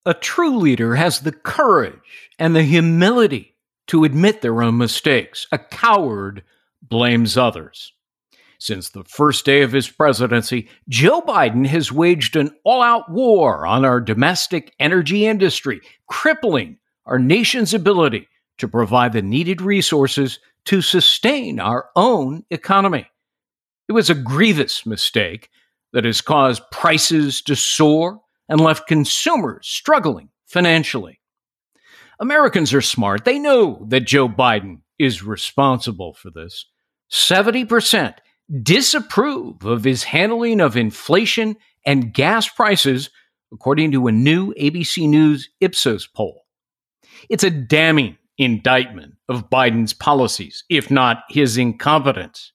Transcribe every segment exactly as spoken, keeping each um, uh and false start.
A true leader has the courage and the humility to admit their own mistakes. A coward blames others. Since the first day of his presidency, Joe Biden has waged an all-out war on our domestic energy industry, crippling our nation's ability to provide the needed resources to sustain our own economy. It was a grievous mistake that has caused prices to soar and left consumers struggling financially. Americans are smart. They know that Joe Biden is responsible for this. seventy percent disapprove of his handling of inflation and gas prices, according to a new A B C News Ipsos poll. It's a damning indictment of Biden's policies, if not his incompetence.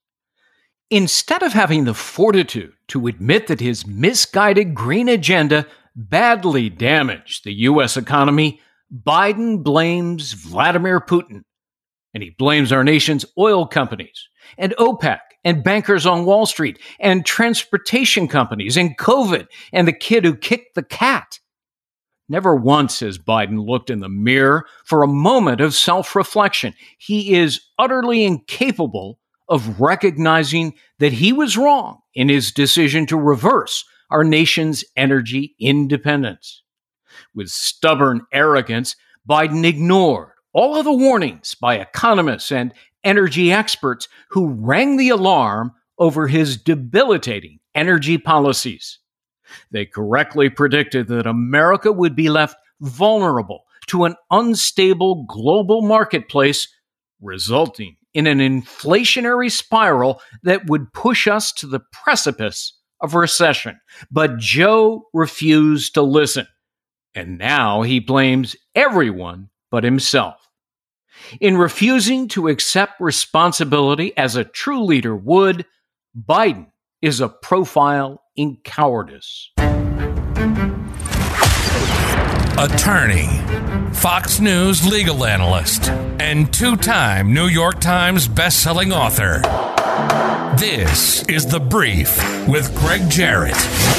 Instead of having the fortitude to admit that his misguided green agenda badly damaged the U S economy, Biden blames Vladimir Putin. And he blames our nation's oil companies and OPEC and bankers on Wall Street and transportation companies and COVID and the kid who kicked the cat. Never once has Biden looked in the mirror for a moment of self-reflection. He is utterly incapable of recognizing that he was wrong in his decision to reverse our nation's energy independence. With stubborn arrogance, Biden ignored all of the warnings by economists and energy experts who rang the alarm over his debilitating energy policies. They correctly predicted that America would be left vulnerable to an unstable global marketplace, resulting in an inflationary spiral that would push us to the precipice of recession. But Joe refused to listen, and now he blames everyone but himself. In refusing to accept responsibility as a true leader would, Biden is a profile in cowardice. Attorney, Fox News legal analyst, and two-time New York Times bestselling author. This is The Brief with Greg Jarrett.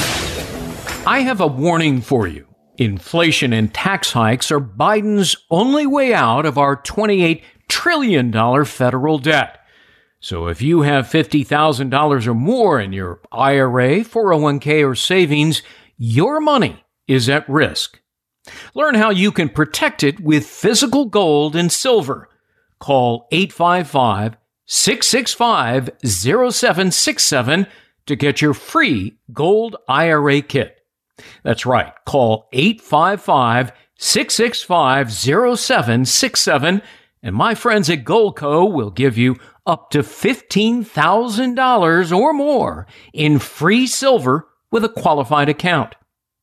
I have a warning for you. Inflation and tax hikes are Biden's only way out of our twenty-eight trillion dollars federal debt. So if you have fifty thousand dollars or more in your I R A, four oh one k, or savings, your money is at risk. Learn how you can protect it with physical gold and silver. Call eight five five, six six five, zero seven six seven to get your free gold I R A kit. That's right. Call eight five five, six six five, zero seven six seven, and my friends at Goldco will give you up to fifteen thousand dollars or more in free silver with a qualified account.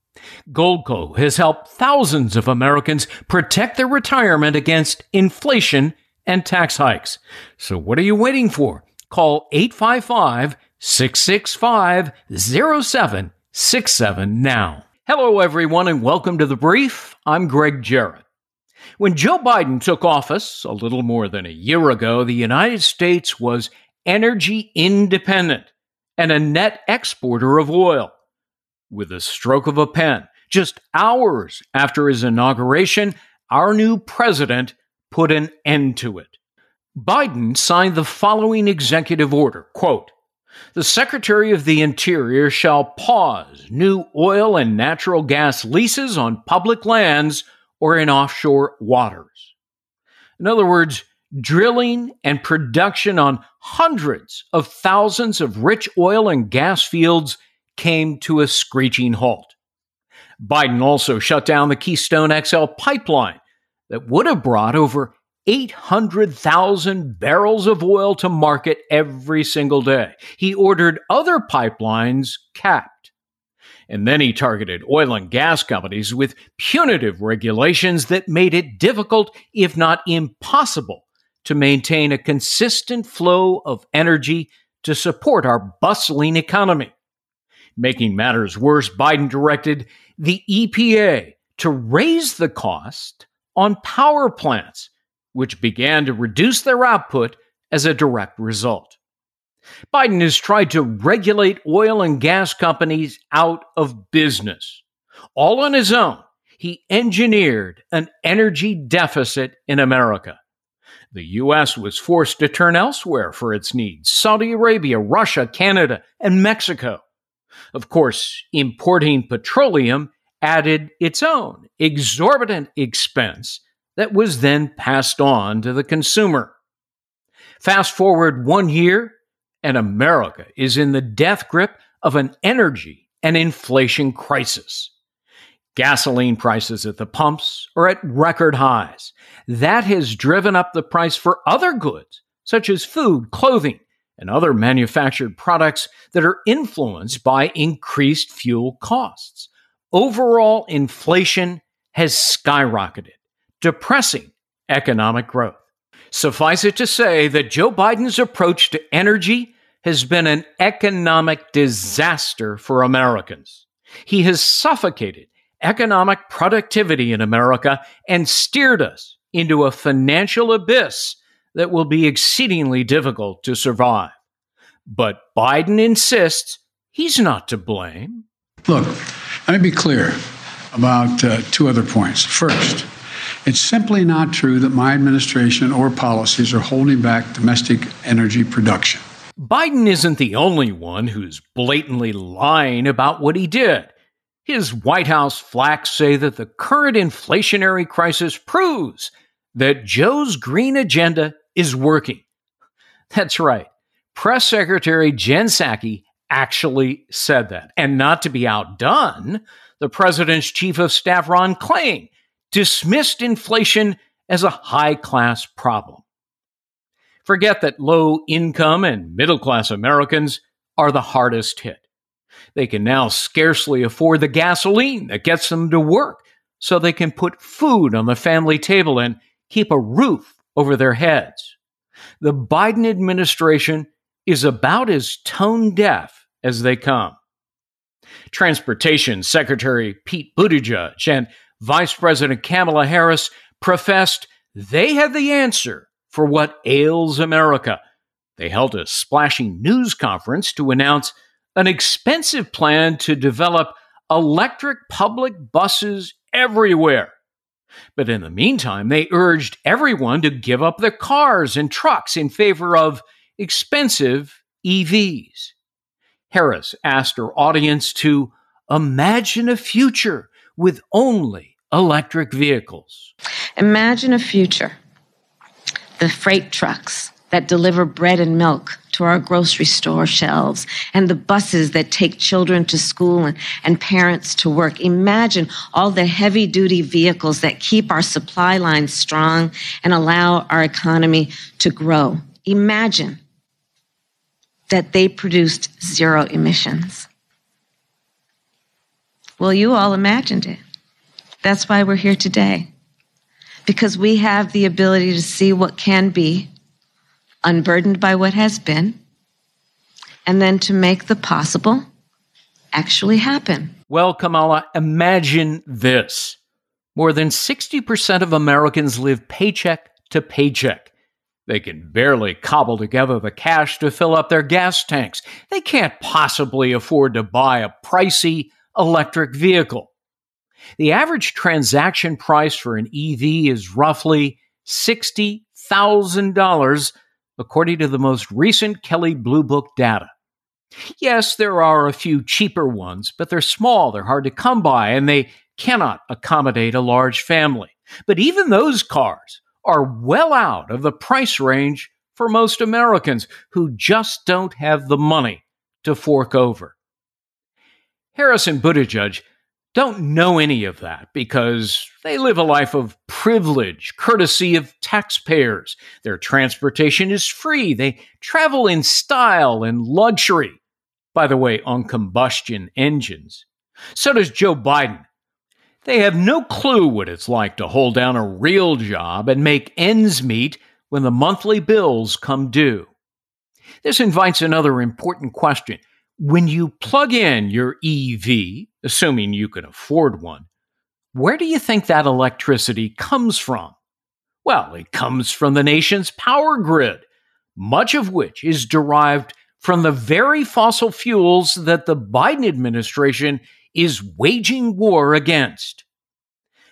Goldco has helped thousands of Americans protect their retirement against inflation and tax hikes. So what are you waiting for? Call eight five five, six six five, zero seven six seven now. Hello, everyone, and welcome to The Brief. I'm Greg Jarrett. When Joe Biden took office a little more than a year ago, the United States was energy independent and a net exporter of oil. With a stroke of a pen, just hours after his inauguration, our new president put an end to it. Biden signed the following executive order, quote, "The Secretary of the Interior shall pause new oil and natural gas leases on public lands or in offshore waters." In other words, drilling and production on hundreds of thousands of rich oil and gas fields came to a screeching halt. Biden also shut down the Keystone X L pipeline that would have brought over eight hundred thousand barrels of oil to market every single day. He ordered other pipelines capped. And then he targeted oil and gas companies with punitive regulations that made it difficult, if not impossible, to maintain a consistent flow of energy to support our bustling economy. Making matters worse, Biden directed the E P A to raise the cost on power plants, which began to reduce their output as a direct result. Biden has tried to regulate oil and gas companies out of business. All on his own, he engineered an energy deficit in America. The U S was forced to turn elsewhere for its needs: Saudi Arabia, Russia, Canada, and Mexico. Of course, importing petroleum added its own exorbitant expense that was then passed on to the consumer. Fast forward one year, and America is in the death grip of an energy and inflation crisis. Gasoline prices at the pumps are at record highs. That has driven up the price for other goods, such as food, clothing, and other manufactured products that are influenced by increased fuel costs. Overall inflation has skyrocketed, depressing economic growth. Suffice it to say that Joe Biden's approach to energy has been an economic disaster for Americans. He has suffocated economic productivity in America and steered us into a financial abyss that will be exceedingly difficult to survive. But Biden insists he's not to blame. Look, let me be clear about uh, two other points. First, it's simply not true that my administration or policies are holding back domestic energy production. Biden isn't the only one who's blatantly lying about what he did. His White House flacks say that the current inflationary crisis proves that Joe's green agenda is working. That's right. Press Secretary Jen Psaki actually said that. And not to be outdone, the president's chief of staff, Ron Klain, dismissed inflation as a high-class problem. Forget that low-income and middle-class Americans are the hardest hit. They can now scarcely afford the gasoline that gets them to work so they can put food on the family table and keep a roof over their heads. The Biden administration is about as tone-deaf as they come. Transportation Secretary Pete Buttigieg and Vice President Kamala Harris professed they had the answer for what ails America. They held a splashy news conference to announce an expensive plan to develop electric public buses everywhere. But in the meantime, they urged everyone to give up their cars and trucks in favor of expensive E Vs. Harris asked her audience to imagine a future with only electric vehicles. Imagine a future. The freight trucks that deliver bread and milk to our grocery store shelves, and the buses that take children to school and, and parents to work. Imagine all the heavy-duty vehicles that keep our supply lines strong and allow our economy to grow. Imagine that they produced zero emissions. Well, you all imagined it. That's why we're here today, because we have the ability to see what can be, unburdened by what has been, and then to make the possible actually happen. Well, Kamala, imagine this. More than sixty percent of Americans live paycheck to paycheck. They can barely cobble together the cash to fill up their gas tanks. They can't possibly afford to buy a pricey electric vehicle. The average transaction price for an E V is roughly sixty thousand dollars, according to the most recent Kelley Blue Book data. Yes, there are a few cheaper ones, but they're small, they're hard to come by, and they cannot accommodate a large family. But even those cars are well out of the price range for most Americans who just don't have the money to fork over. Harris and Buttigieg don't know any of that because they live a life of privilege, courtesy of taxpayers. Their transportation is free. They travel in style and luxury, by the way, on combustion engines. So does Joe Biden. They have no clue what it's like to hold down a real job and make ends meet when the monthly bills come due. This invites another important question. When you plug in your E V, assuming you can afford one, where do you think that electricity comes from? Well, it comes from the nation's power grid, much of which is derived from the very fossil fuels that the Biden administration is waging war against.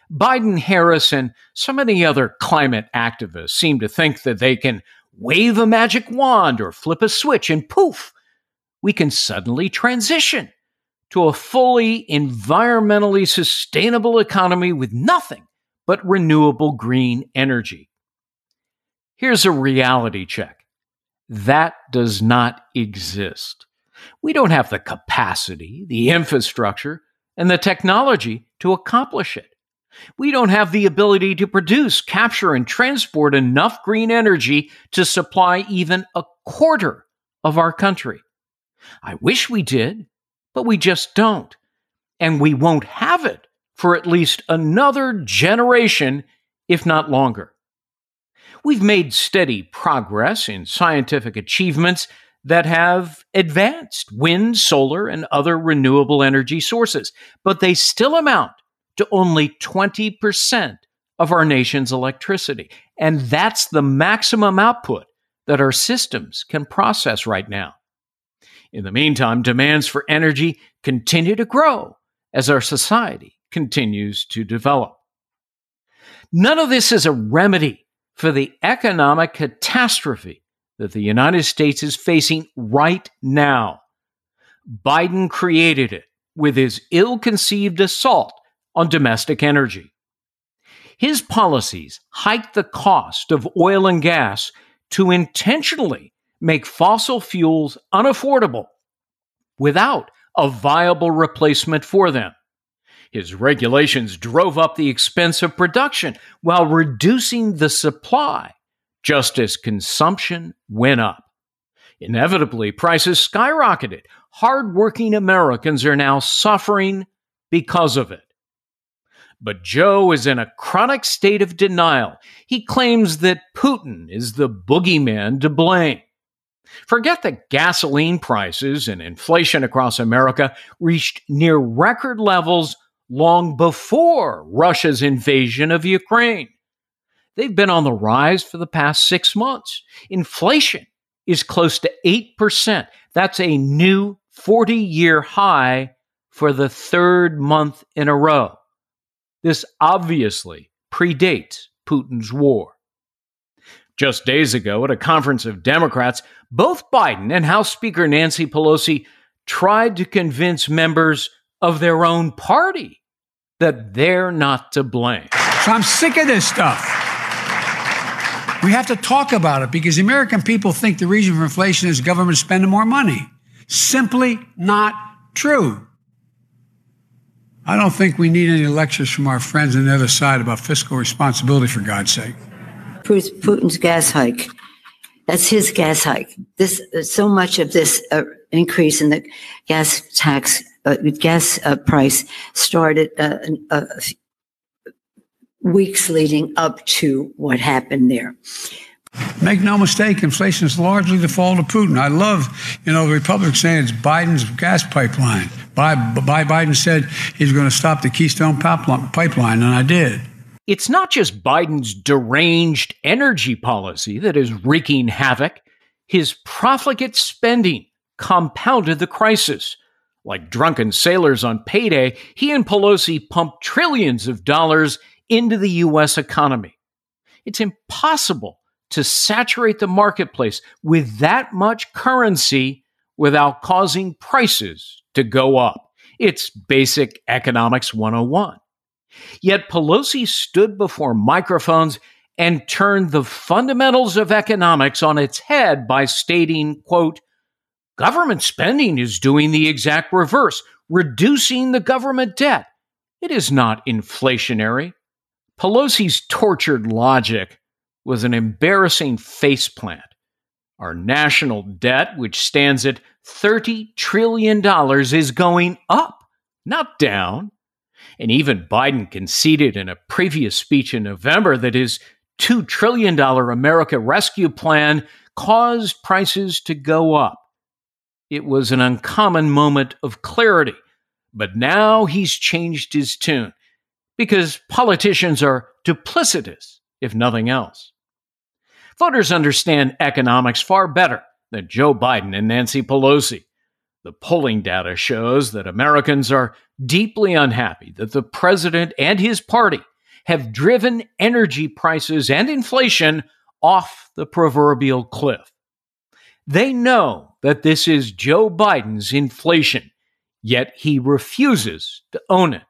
Biden, Harris, and so many other climate activists seem to think that they can wave a magic wand or flip a switch and poof, we can suddenly transition to a fully environmentally sustainable economy with nothing but renewable green energy. Here's a reality check. That does not exist. We don't have the capacity, the infrastructure, and the technology to accomplish it. We don't have the ability to produce, capture, and transport enough green energy to supply even a quarter of our country. I wish we did, but we just don't. And we won't have it for at least another generation, if not longer. We've made steady progress in scientific achievements that have advanced wind, solar, and other renewable energy sources, but they still amount to only twenty percent of our nation's electricity. And that's the maximum output that our systems can process right now. In the meantime, demands for energy continue to grow as our society continues to develop. None of this is a remedy for the economic catastrophe that the United States is facing right now. Biden created it with his ill-conceived assault on domestic energy. His policies hiked the cost of oil and gas to intentionally make fossil fuels unaffordable without a viable replacement for them. His regulations drove up the expense of production while reducing the supply, just as consumption went up. Inevitably, prices skyrocketed. Hardworking Americans are now suffering because of it. But Joe is in a chronic state of denial. He claims that Putin is the boogeyman to blame. Forget that gasoline prices and inflation across America reached near record levels long before Russia's invasion of Ukraine. They've been on the rise for the past six months. Inflation is close to eight percent. That's a new forty-year high for the third month in a row. This obviously predates Putin's war. Just days ago, at a conference of Democrats, both Biden and House Speaker Nancy Pelosi tried to convince members of their own party that they're not to blame. So I'm sick of this stuff. We have to talk about it because the American people think the reason for inflation is government spending more money. Simply not true. I don't think we need any lectures from our friends on the other side about fiscal responsibility, for God's sake. Putin's gas hike. That's his gas hike. This so much of this uh, increase in the gas tax, uh, gas uh, price started uh, uh, weeks leading up to what happened there. Make no mistake, inflation is largely the fault of Putin. I love, you know, the Republicans saying it's Biden's gas pipeline. By, by Biden said he's going to stop the Keystone pipeline, and I did. It's not just Biden's deranged energy policy that is wreaking havoc. His profligate spending compounded the crisis. Like drunken sailors on payday, he and Pelosi pumped trillions of dollars into the U S economy. It's impossible to saturate the marketplace with that much currency without causing prices to go up. It's basic economics one oh one. Yet Pelosi stood before microphones and turned the fundamentals of economics on its head by stating, quote, government spending is doing the exact reverse, reducing the government debt. It is not inflationary. Pelosi's tortured logic was an embarrassing faceplant. Our national debt, which stands at thirty trillion dollars, is going up, not down. And even Biden conceded in a previous speech in November that his two trillion dollars America Rescue Plan caused prices to go up. It was an uncommon moment of clarity, but now he's changed his tune because politicians are duplicitous, if nothing else. Voters understand economics far better than Joe Biden and Nancy Pelosi. The polling data shows that Americans are deeply unhappy that the president and his party have driven energy prices and inflation off the proverbial cliff. They know that this is Joe Biden's inflation, yet he refuses to own it.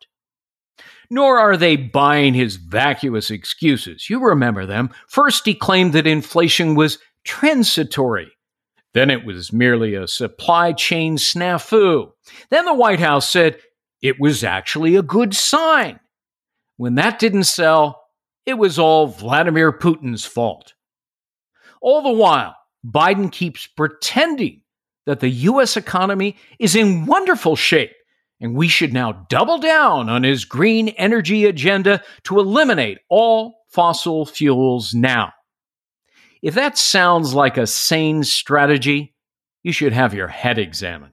Nor are they buying his vacuous excuses. You remember them. First, he claimed that inflation was transitory. Then it was merely a supply chain snafu. Then the White House said it was actually a good sign. When that didn't sell, it was all Vladimir Putin's fault. All the while, Biden keeps pretending that the U S economy is in wonderful shape, and we should now double down on his green energy agenda to eliminate all fossil fuels now. If that sounds like a sane strategy, you should have your head examined.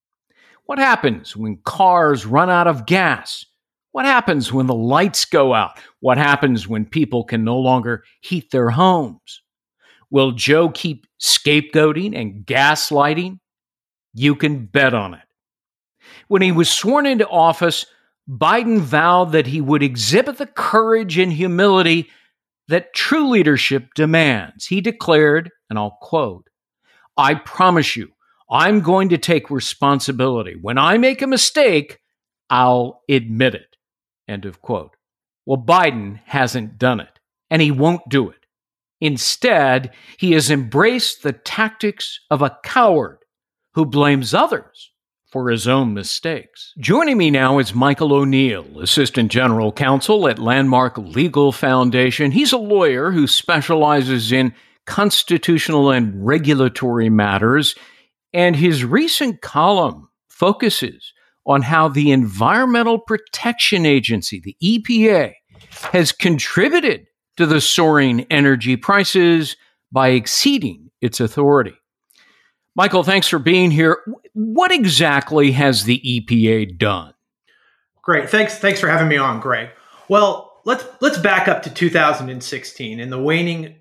What happens when cars run out of gas? What happens when the lights go out? What happens when people can no longer heat their homes? Will Joe keep scapegoating and gaslighting? You can bet on it. When he was sworn into office, Biden vowed that he would exhibit the courage and humility that true leadership demands. He declared, and I'll quote, "I promise you, I'm going to take responsibility. When I make a mistake, I'll admit it." End of quote. Well, Biden hasn't done it, and he won't do it. Instead, he has embraced the tactics of a coward who blames others for his own mistakes. Joining me now is Michael O'Neill, Assistant General Counsel at Landmark Legal Foundation. He's a lawyer who specializes in constitutional and regulatory matters, and his recent column focuses on how the Environmental Protection Agency, the E P A, has contributed to the soaring energy prices by exceeding its authority. Michael, thanks for being here. What exactly has the E P A done? Great. Thanks. Thanks for having me on, Greg. Well, let's let's back up to two thousand sixteen. In the waning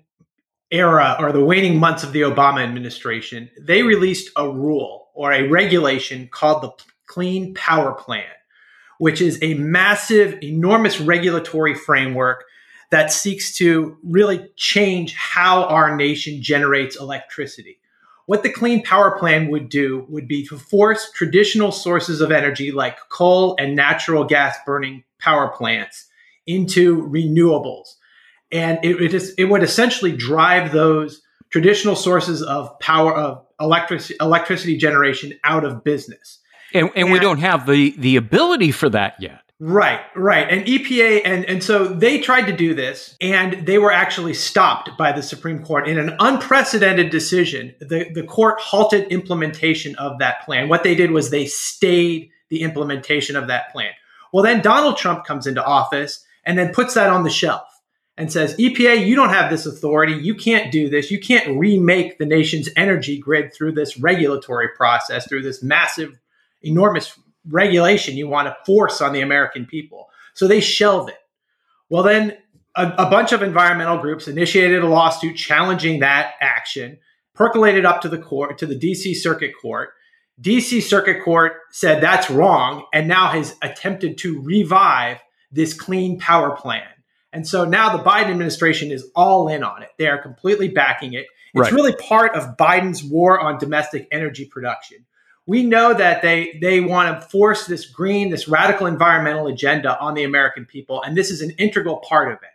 era or the waning months of the Obama administration, they released a rule or a regulation called the Clean Power Plan, which is a massive, enormous regulatory framework that seeks to really change how our nation generates electricity. What the Clean Power Plan would do would be to force traditional sources of energy like coal and natural gas burning power plants into renewables. And it, it, is, it would essentially drive those traditional sources of power, of electric, electricity generation out of business. And, and, and we don't have the, the ability for that yet. Right, right. And E P A, and, and so they tried to do this, and they were actually stopped by the Supreme Court in an unprecedented decision. The, the court halted implementation of that plan. What they did was they stayed the implementation of that plan. Well, then Donald Trump comes into office and then puts that on the shelf and says, E P A, you don't have this authority. You can't do this. You can't remake the nation's energy grid through this regulatory process, through this massive, enormous regulation you want to force on the American people. So they shelved it. Well, then a, a bunch of environmental groups initiated a lawsuit challenging that action, percolated up to the court, to the D C Circuit Court. D C Circuit Court said that's wrong and now has attempted to revive this Clean Power Plan. And so now the Biden administration is all in on it. They are completely backing it. It's right. Really part of Biden's war on domestic energy production. We know that they they want to force this green, this radical environmental agenda on the American people, and this is an integral part of it.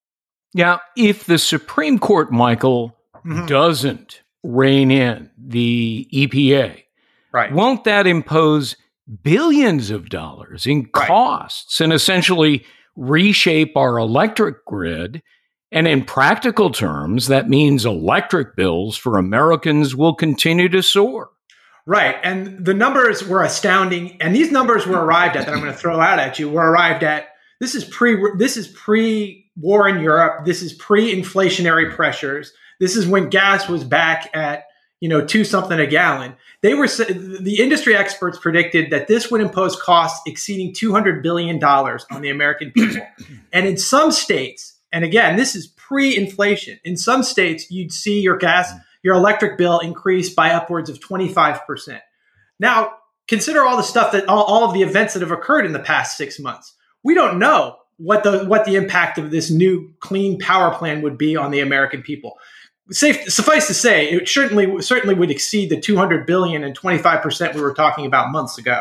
Now, if the Supreme Court, Michael, mm-hmm. doesn't rein in the E P A, right. won't that impose billions of dollars in costs right. and essentially reshape our electric grid? And in practical terms, that means electric bills for Americans will continue to soar. Right. And the numbers were astounding. And these numbers were arrived at that I'm going to throw out at you were arrived at. This is pre this is pre-war in Europe. This is pre-inflationary pressures. This is when gas was back at, you know, two something a gallon. They were the industry experts predicted that this would impose costs exceeding two hundred billion dollars on the American people. And in some states, and again, this is pre-inflation, in some states, you'd see your gas your electric bill increased by upwards of twenty-five percent. Now, consider all the stuff that all, all of the events that have occurred in the past six months. We don't know what the what the impact of this new clean power plan would be on the American people. Safe, suffice to say, it certainly certainly would exceed the two hundred billion and twenty-five percent we were talking about months ago.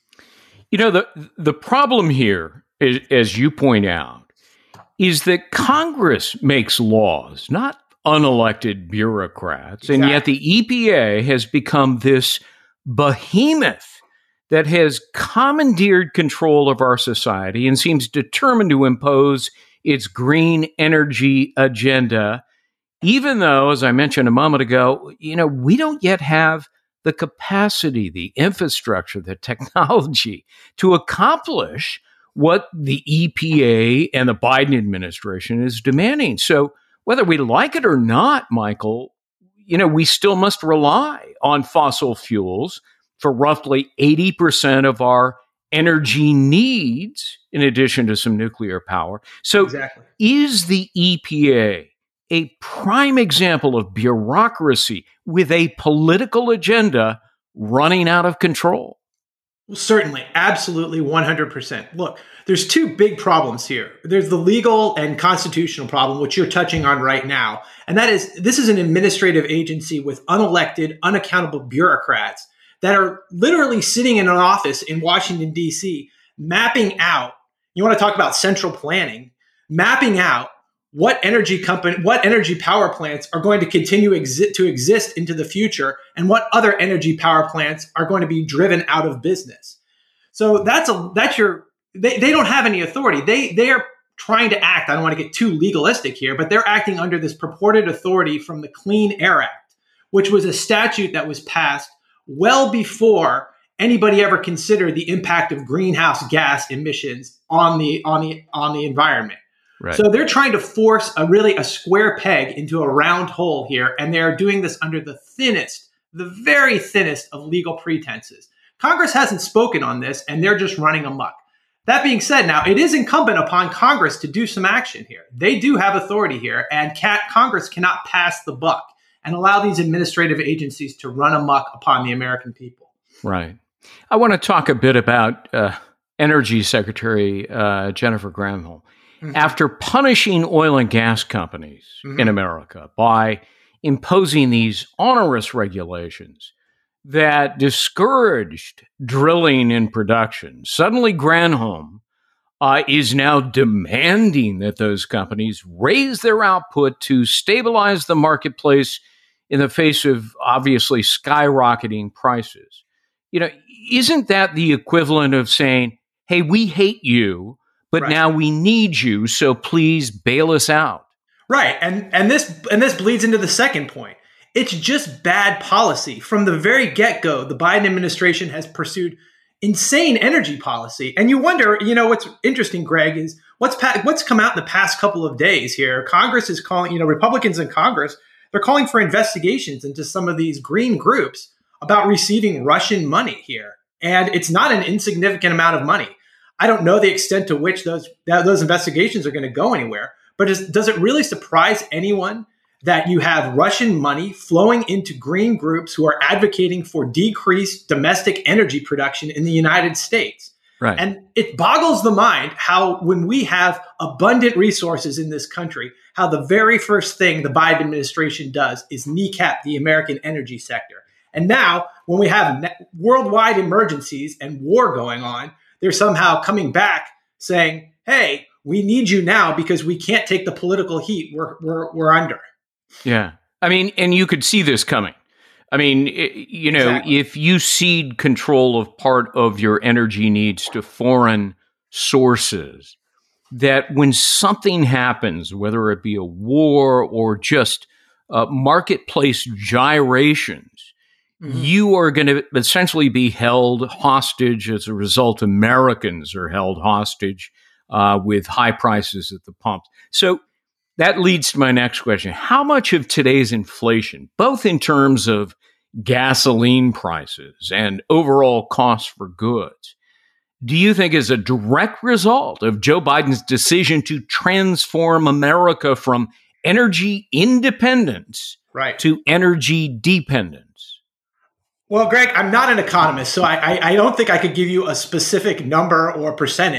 You know, the the problem here, is, as you point out, is that Congress makes laws, not unelected bureaucrats. Exactly. And yet the E P A has become this behemoth that has commandeered control of our society and seems determined to impose its green energy agenda, even though, as I mentioned a moment ago, you know, we don't yet have the capacity, the infrastructure, the technology to accomplish what the E P A and the Biden administration is demanding. So whether we like it or not, Michael, you know, we still must rely on fossil fuels for roughly eighty percent of our energy needs, in addition to some nuclear power. So exactly. Is the E P A a prime example of bureaucracy with a political agenda running out of control? Well, certainly, absolutely, one hundred percent. Look, there's two big problems here. There's the legal and constitutional problem, which you're touching on right now. And that is, this is an administrative agency with unelected, unaccountable bureaucrats that are literally sitting in an office in Washington, D C, mapping out, you want to talk about central planning, mapping out what energy company, what energy power plants are going to continue exi- to exist into the future, and what other energy power plants are going to be driven out of business. So that's a that's your they, they don't have any authority. They they are trying to act. I don't want to get too legalistic here, but they're acting under this purported authority from the Clean Air Act, which was a statute that was passed well before anybody ever considered the impact of greenhouse gas emissions on the on the on the environment. Right. So they're trying to force a really a square peg into a round hole here, and they're doing this under the thinnest, the very thinnest of legal pretenses. Congress hasn't spoken on this, and they're just running amok. That being said, now it is incumbent upon Congress to do some action here. They do have authority here, and can't, Congress cannot pass the buck and allow these administrative agencies to run amok upon the American people. Right. I want to talk a bit about uh, Energy Secretary uh, Jennifer Granholm. Mm-hmm. After punishing oil and gas companies mm-hmm. in America by imposing these onerous regulations that discouraged drilling and production, suddenly Granholm uh, is now demanding that those companies raise their output to stabilize the marketplace in the face of obviously skyrocketing prices. You know, isn't that the equivalent of saying, hey, we hate you, but right. now we need you, so please bail us out? Right. And and this and this bleeds into the second point. It's just bad policy. From the very get-go, the Biden administration has pursued insane energy policy. And you wonder, you know, what's interesting, Greg, is what's pa- what's come out in the past couple of days here. Congress is calling, you know, Republicans in Congress, they're calling for investigations into some of these green groups about receiving Russian money here. And it's not an insignificant amount of money. I don't know the extent to which those that those investigations are going to go anywhere, but is, does it really surprise anyone that you have Russian money flowing into green groups who are advocating for decreased domestic energy production in the United States? Right. And it boggles the mind how, when we have abundant resources in this country, how the very first thing the Biden administration does is kneecap the American energy sector. And now, when we have ne- worldwide emergencies and war going on, they're somehow coming back saying, hey, we need you now because we can't take the political heat we're we're, we're under. Yeah. I mean, and you could see this coming. I mean, it, you know, exactly. If you cede control of part of your energy needs to foreign sources, that when something happens, whether it be a war or just uh, marketplace gyrations, mm-hmm. you are going to essentially be held hostage. As a result, Americans are held hostage uh, with high prices at the pump. So that leads to my next question. How much of today's inflation, both in terms of gasoline prices and overall costs for goods, do you think is a direct result of Joe Biden's decision to transform America from energy independence right. to energy dependence? Well, Greg, I'm not an economist, so I, I, I don't think I could give you a specific number or percentage.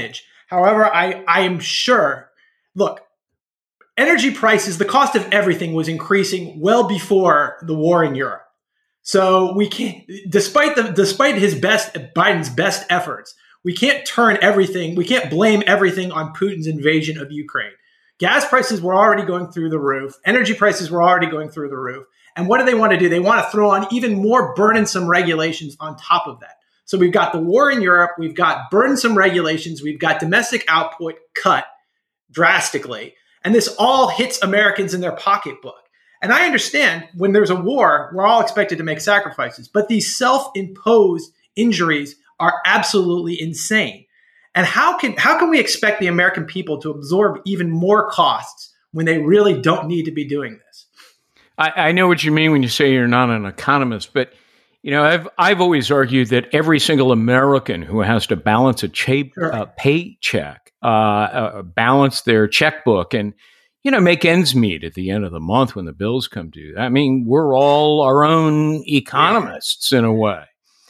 However, I, I am sure, look, energy prices, the cost of everything was increasing well before the war in Europe. So we can't, despite the, despite his best, Biden's best efforts, we can't turn everything, we can't blame everything on Putin's invasion of Ukraine. Gas prices were already going through the roof. Energy prices were already going through the roof. And what do they want to do? They want to throw on even more burdensome regulations on top of that. So we've got the war in Europe. We've got burdensome regulations. We've got domestic output cut drastically. And this all hits Americans in their pocketbook. And I understand when there's a war, we're all expected to make sacrifices. But these self-imposed injuries are absolutely insane. And how can how can we expect the American people to absorb even more costs when they really don't need to be doing this? I, I know what you mean when you say you're not an economist, but you know, I've I've always argued that every single American who has to balance a cha- Sure. uh, paycheck, uh, uh, balance their checkbook, and you know, make ends meet at the end of the month when the bills come due. I mean, we're all our own economists in a way.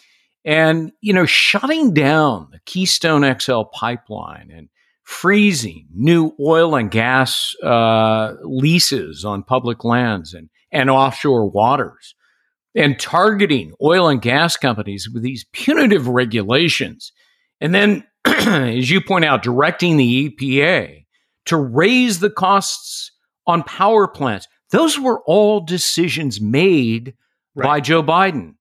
And, you know, shutting down the Keystone X L pipeline and freezing new oil and gas uh, leases on public lands and, and offshore waters and targeting oil and gas companies with these punitive regulations. And then, as you point out, directing the E P A to raise the costs on power plants. Those were all decisions made Right. by Joe Biden.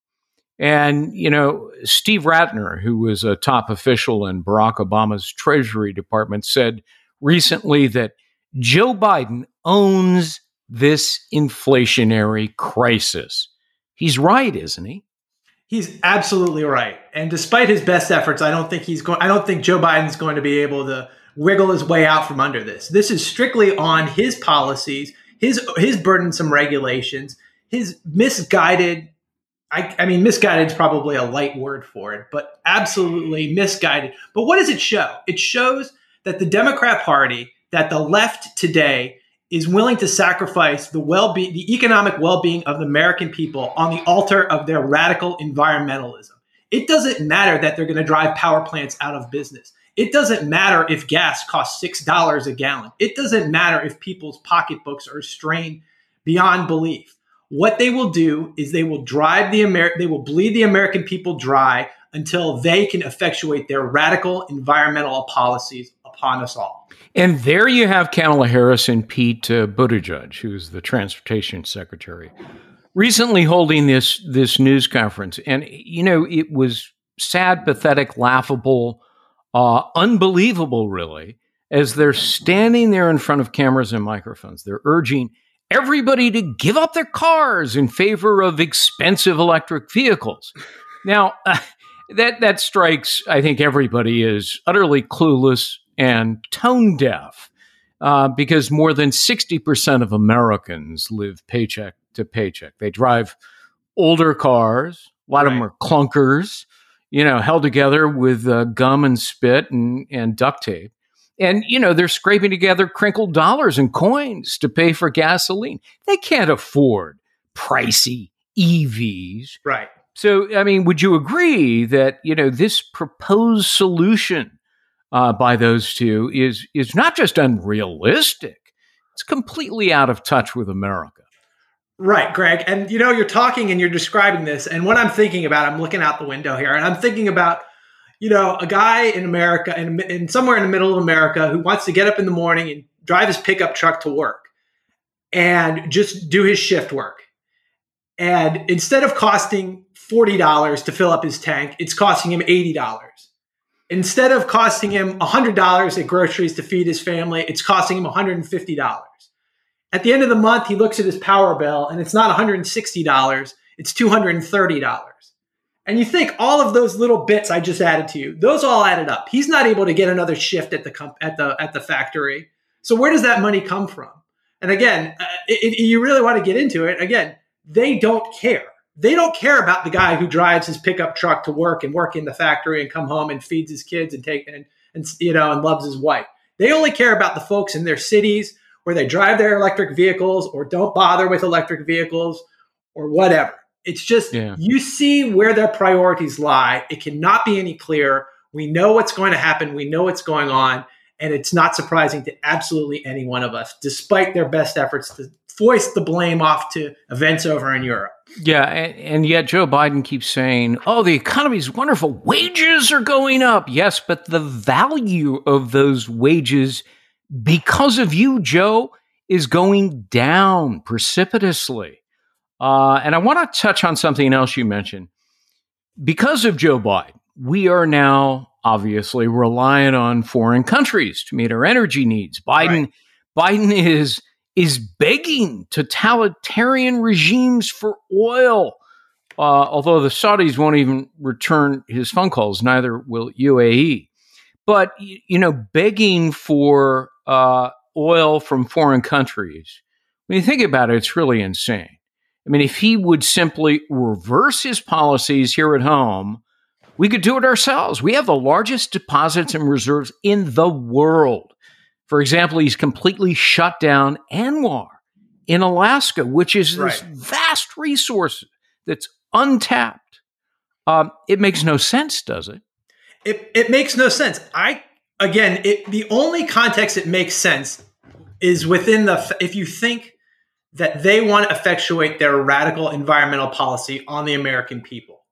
And, you know, Steve Ratner, who was a top official in Barack Obama's Treasury Department, said recently that Joe Biden owns this inflationary crisis. He's right, isn't he? He's absolutely right. And despite his best efforts, I don't think he's going I don't think Joe Biden's going to be able to wiggle his way out from under this. This is strictly on his policies, his his burdensome regulations, his misguided I, I mean, misguided is probably a light word for it, but absolutely misguided. But what does it show? It shows that the Democrat Party, that the left today is willing to sacrifice the well-being, the economic well-being of the American people on the altar of their radical environmentalism. It doesn't matter that they're going to drive power plants out of business. It doesn't matter if gas costs six dollars a gallon. It doesn't matter if people's pocketbooks are strained beyond belief. What they will do is they will drive the Amer- they will bleed the American people dry until they can effectuate their radical environmental policies upon us all. And there you have Kamala Harris and Pete uh, Buttigieg, who's the transportation secretary, recently holding this this news conference. And, you know, it was sad, pathetic, laughable, uh, unbelievable, really, as they're standing there in front of cameras and microphones. They're urging everybody to give up their cars in favor of expensive electric vehicles. Now, uh, that that strikes, I think, everybody as utterly clueless and tone deaf, uh, because more than sixty percent of Americans live paycheck to paycheck. They drive older cars. A lot Right. of them are clunkers, you know, held together with uh, gum and spit and, and duct tape. And, you know, they're scraping together crinkled dollars and coins to pay for gasoline. They can't afford pricey E Vs. Right. So, I mean, would you agree that, you know, this proposed solution uh, by those two is is not just unrealistic, it's completely out of touch with America? Right, Greg. And, you know, you're talking and you're describing this. And what I'm thinking about, I'm looking out the window here and I'm thinking about, you know, a guy in America and in, in somewhere in the middle of America who wants to get up in the morning and drive his pickup truck to work and just do his shift work. And instead of costing forty dollars to fill up his tank, it's costing him eighty dollars. Instead of costing him one hundred dollars at groceries to feed his family, it's costing him one hundred fifty dollars. At the end of the month, he looks at his power bill and it's not one hundred sixty dollars, it's two hundred thirty dollars. And you think all of those little bits I just added to you, those all added up. He's not able to get another shift at the comp- at the at the factory. So where does that money come from? And again, uh, if you really want to get into it, again, they don't care. They don't care about the guy who drives his pickup truck to work and work in the factory and come home and feeds his kids and take and, and you know and loves his wife. They only care about the folks in their cities where they drive their electric vehicles or don't bother with electric vehicles or whatever. It's just, Yeah. you see where their priorities lie. It cannot be any clearer. We know what's going to happen. We know what's going on. And it's not surprising to absolutely any one of us, despite their best efforts to foist the blame off to events over in Europe. Yeah, and, and yet Joe Biden keeps saying, oh, the economy's wonderful. Wages are going up. Yes, but the value of those wages, because of you, Joe, is going down precipitously. Uh, and I want to touch on something else you mentioned. Because of Joe Biden, we are now obviously reliant on foreign countries to meet our energy needs. Biden, right. Biden is is begging totalitarian regimes for oil, uh, although the Saudis won't even return his phone calls. Neither will U A E. But you know, begging for uh, oil from foreign countries. When you think about it, it's really insane. I mean, if he would simply reverse his policies here at home, we could do it ourselves. We have the largest deposits and reserves in the world. For example, he's completely shut down ANWR in Alaska, which is this right. vast resource that's untapped. Um, it makes no sense, does it? It it makes no sense. I again, it, the only context it makes sense is within the if you think that they want to effectuate their radical environmental policy on the American people.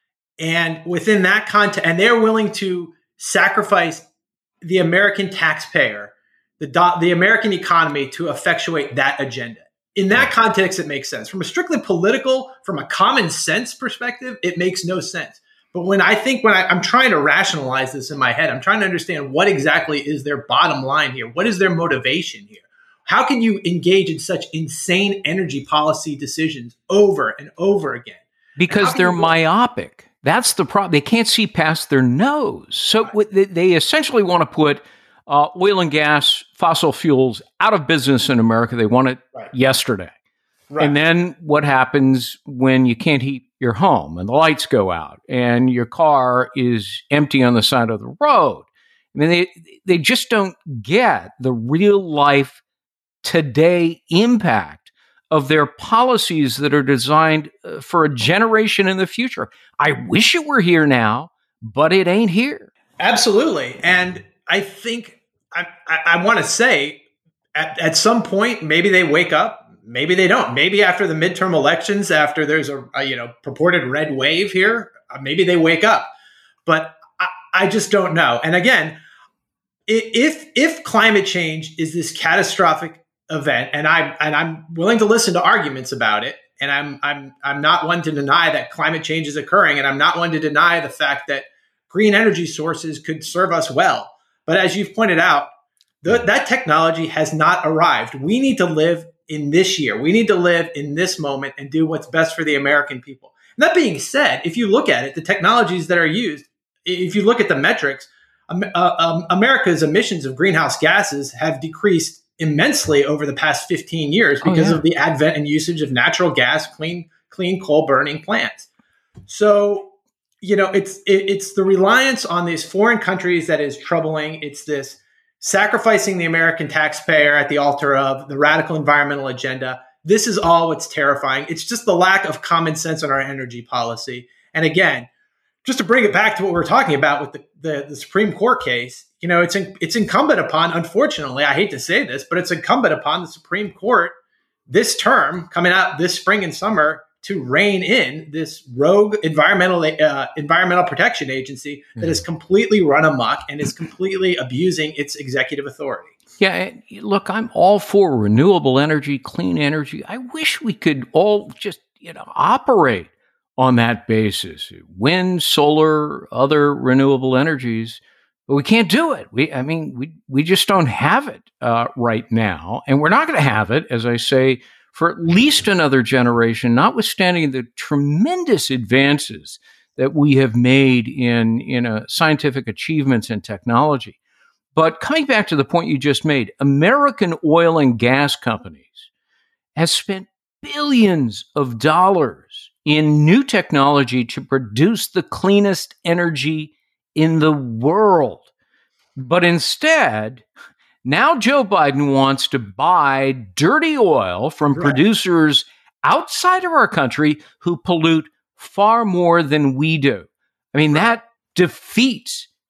And within that context, and they're willing to sacrifice the American taxpayer, the do- the American economy to effectuate that agenda. In that context, it makes sense. From a strictly political, from a common sense perspective, it makes no sense. But when I think, when I, I'm trying to rationalize this in my head, I'm trying to understand what exactly is their bottom line here. What is their motivation here? How can you engage in such insane energy policy decisions over and over again? Because they're you- myopic. That's the problem. They can't see past their nose. So right. they, they essentially want to put uh, oil and gas, fossil fuels out of business in America. They want it right. yesterday. Right. And then what happens when you can't heat your home and the lights go out and your car is empty on the side of the road? I mean, they they just don't get the real life today impact of their policies that are designed for a generation in the future. I wish it were here now, but it ain't here. Absolutely. And I think I, I, I want to say at, at some point, maybe they wake up, maybe they don't. Maybe after the midterm elections, after there's a, a you know purported red wave here, maybe they wake up. But I, I just don't know. And again, if if climate change is this catastrophic event, and I'm and I'm willing to listen to arguments about it, and I'm I'm I'm not one to deny that climate change is occurring, and I'm not one to deny the fact that green energy sources could serve us well. But as you've pointed out, the, that technology has not arrived. We need to live in this year. We need to live in this moment and do what's best for the American people. And that being said, if you look at it, the technologies that are used, if you look at the metrics, um, uh, um, America's emissions of greenhouse gases have decreased immensely over the past fifteen years because oh, yeah. of the advent and usage of natural gas, clean, clean coal burning plants. So, you know, it's it, it's the reliance on these foreign countries that is troubling. It's this sacrificing the American taxpayer at the altar of the radical environmental agenda. This is all what's terrifying. It's just the lack of common sense on our energy policy. And again, just to bring it back to what we were talking about with the, the, the Supreme Court case, you know, it's in, it's incumbent upon, unfortunately, I hate to say this, but it's incumbent upon the Supreme Court this term coming out this spring and summer to rein in this rogue environmental uh, environmental protection agency that mm-hmm. is completely run amok and is completely abusing its executive authority. Yeah, look, I'm all for renewable energy, clean energy. I wish we could all just, you know, operate on that basis. Wind, solar, other renewable energies. But we can't do it. We, I mean, we we just don't have it uh, right now, and we're not going to have it, as I say, for at least another generation. Notwithstanding the tremendous advances that we have made in in uh, scientific achievements and technology. But coming back to the point you just made, American oil and gas companies has spent billions of dollars in new technology to produce the cleanest energy in the world. But instead, now Joe Biden wants to buy dirty oil from right. producers outside of our country who pollute far more than we do. I mean, right. that defeats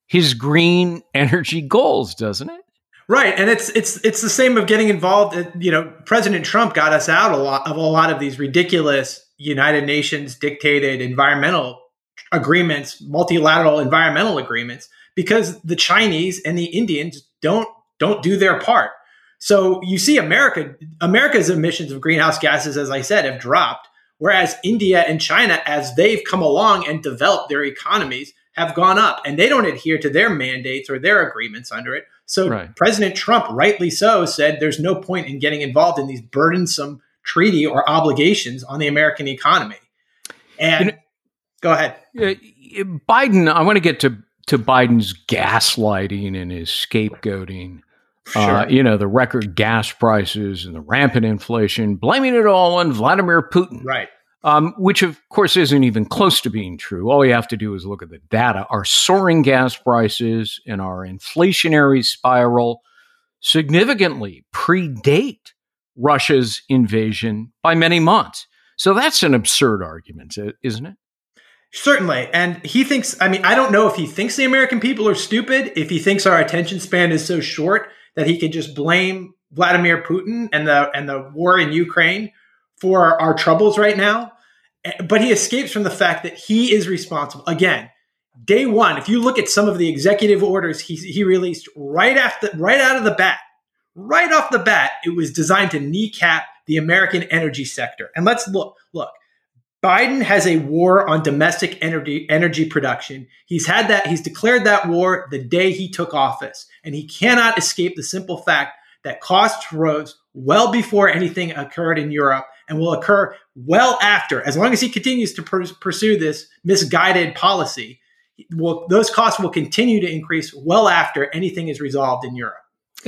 his green energy goals, doesn't it? Right, and it's it's it's the same of getting involved. You know, President Trump got us out a lot of a lot of these ridiculous United Nations dictated environmental agreements, multilateral environmental agreements, because the Chinese and the Indians don't don't do their part. So you see, America America's emissions of greenhouse gases, as I said, have dropped, whereas India and China, as they've come along and developed their economies, have gone up, and they don't adhere to their mandates or their agreements under it. So right. President Trump, rightly so, said there's no point in getting involved in these burdensome treaty or obligations on the American economy. And you know, go ahead. Uh, Biden, I want to get to, to Biden's gaslighting and his scapegoating. Sure. Uh, you know, the record gas prices and the rampant inflation, blaming it all on Vladimir Putin. Right. Um, which, of course, isn't even close to being true. All you have to do is look at the data. Our soaring gas prices and our inflationary spiral significantly predate Russia's invasion by many months. So that's an absurd argument, isn't it? Certainly. And he thinks, I mean, I don't know if he thinks the American people are stupid, if he thinks our attention span is so short that he could just blame Vladimir Putin and the and the war in Ukraine for our troubles right now. But he escapes from the fact that he is responsible. Again, day one, if you look at some of the executive orders he, he released right after, right out of the bat, right off the bat, it was designed to kneecap the American energy sector. And let's look, look, Biden has a war on domestic energy, energy production. He's had that, he's declared that war the day he took office. And he cannot escape the simple fact that costs rose well before anything occurred in Europe and will occur well after. As long as he continues to pr- pursue this misguided policy, will, those costs will continue to increase well after anything is resolved in Europe.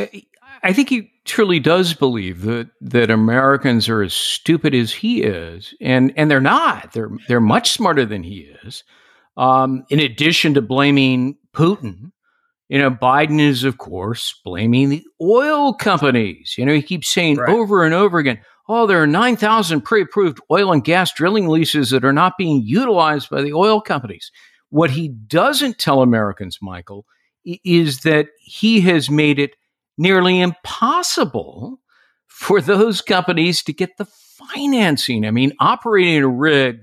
I think he truly does believe that that Americans are as stupid as he is, and and they're not. They're they're much smarter than he is. Um, in addition to blaming Putin, you know, Biden is, of course, blaming the oil companies. You know, he keeps saying right. over and over again, oh, there are nine thousand pre-approved oil and gas drilling leases that are not being utilized by the oil companies. What he doesn't tell Americans, Michael, is that he has made it nearly impossible for those companies to get the financing. I mean, operating a rig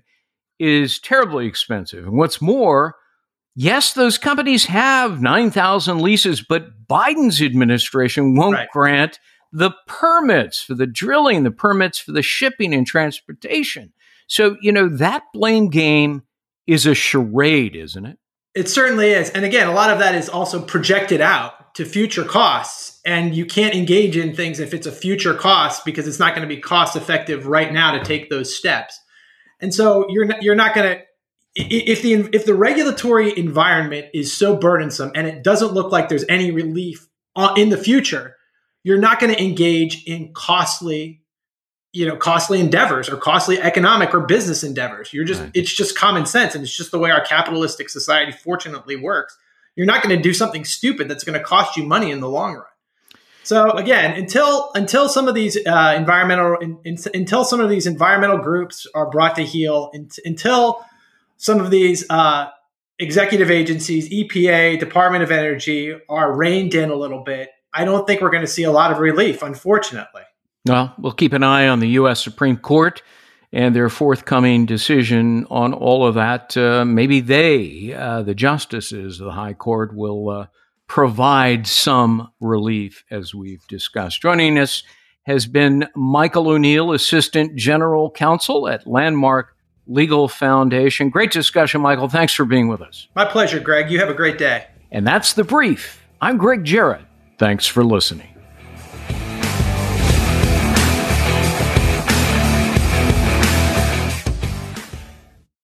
is terribly expensive. And what's more, yes, those companies have nine thousand leases, but Biden's administration won't right. grant the permits for the drilling, the permits for the shipping and transportation. So, you know, that blame game is a charade, isn't it? It certainly is. And again, a lot of that is also projected out to future costs. And you can't engage in things if it's a future cost because it's not going to be cost effective right now to take those steps. And so you're not, you're not going to, if the if the regulatory environment is so burdensome and it doesn't look like there's any relief in the future, you're not going to engage in costly, you know, costly endeavors or costly economic or business endeavors. You're just, right. It's just common sense. And it's just the way our capitalistic society fortunately works. You're not going to do something stupid that's going to cost you money in the long run. So again, until until some of these uh, environmental in, in, until some of these environmental groups are brought to heel, in, until some of these uh, executive agencies, E P A, Department of Energy, are reined in a little bit, I don't think we're going to see a lot of relief, unfortunately. Well, we'll keep an eye on the U S Supreme Court and their forthcoming decision on all of that. Uh, maybe they, uh, the justices of the High Court, will uh, provide some relief, as we've discussed. Joining us has been Michael O'Neill, Assistant General Counsel at Landmark Legal Foundation. Great discussion, Michael. Thanks for being with us. My pleasure, Greg. You have a great day. And that's The Brief. I'm Greg Jarrett. Thanks for listening.